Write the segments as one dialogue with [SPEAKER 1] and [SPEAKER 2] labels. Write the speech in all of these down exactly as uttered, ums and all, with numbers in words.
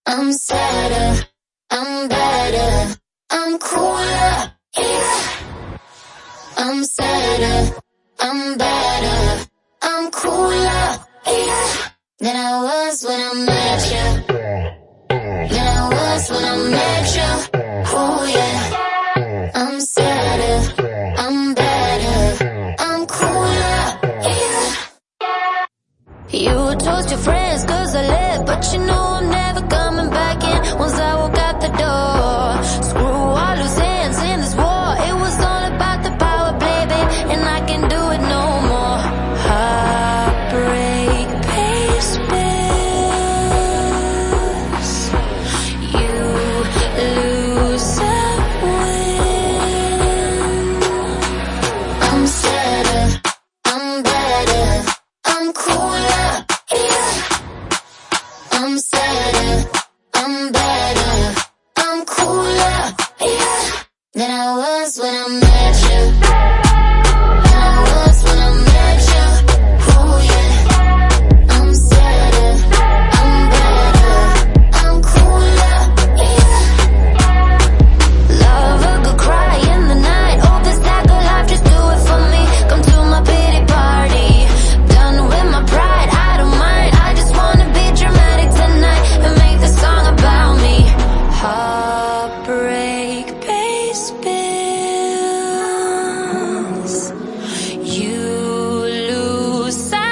[SPEAKER 1] I'm sadder, I'm better, I'm cooler, yeah. I'm sadder, I'm better, I'm cooler, yeah. Than I was when I met you. Than I was when I met you. Oh yeah. I'm sadder, I'm better, I'm cooler, yeah. You told your friends cause I left, but you know I'm never coming back in. Once I walk out the door, screw all loose ends in this war. It was all about the power, baby, and I can't do it no more. Heartbreak pays bills. You lose and win. I'm sadder, I'm better, I'm cooler, yeah. I'm sadder, I'm better, I'm cooler, yeah. Than I was when I met you. Than I was when I met you. Oh yeah. I'm sadder, I'm better, I'm cooler, yeah. Love a good cry in the night. Oh, this type of life, just do it for me. Come to my pity party. Done with my pride, I don't mind. I just wanna be dramatic tonight and make the song about me. Heartbreak pays bills. You lose, I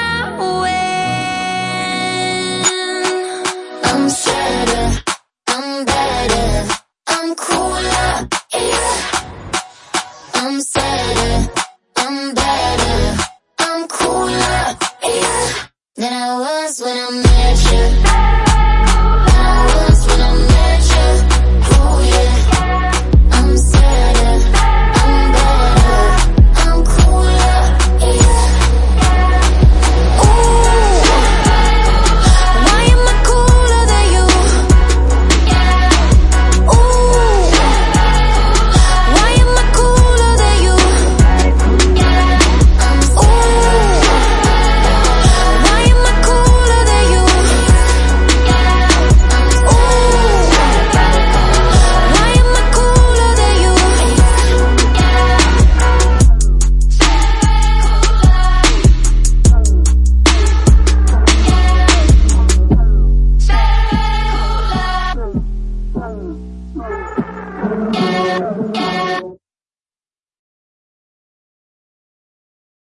[SPEAKER 1] win. I'm sadder, I'm better, I'm cooler,